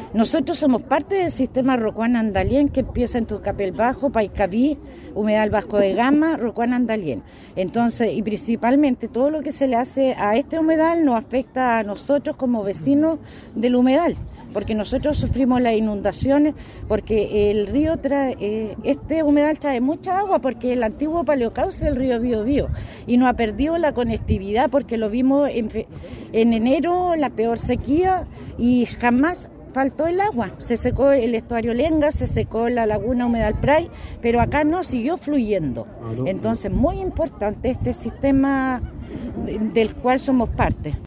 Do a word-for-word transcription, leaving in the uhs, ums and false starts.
Nosotros somos parte del sistema Rocuán-Andalién, que empieza en Tucapel Bajo, Paicaví, Humedal Vasco de Gama, Rocuán-Andalién. Entonces, y principalmente todo lo que se le hace a este humedal nos afecta a nosotros como vecinos del humedal, porque nosotros sufrimos las inundaciones, porque el río trae, eh, este humedal trae mucha agua, porque el antiguo paleocauce del río Biobío, y nos ha perdido la conectividad, porque lo vimos en, en enero, la peor sequía, y jamás faltó el agua. Se secó el estuario Lenga, se secó la laguna Humedal Pray, pero acá no, siguió fluyendo. Entonces, muy importante este sistema del cual somos parte.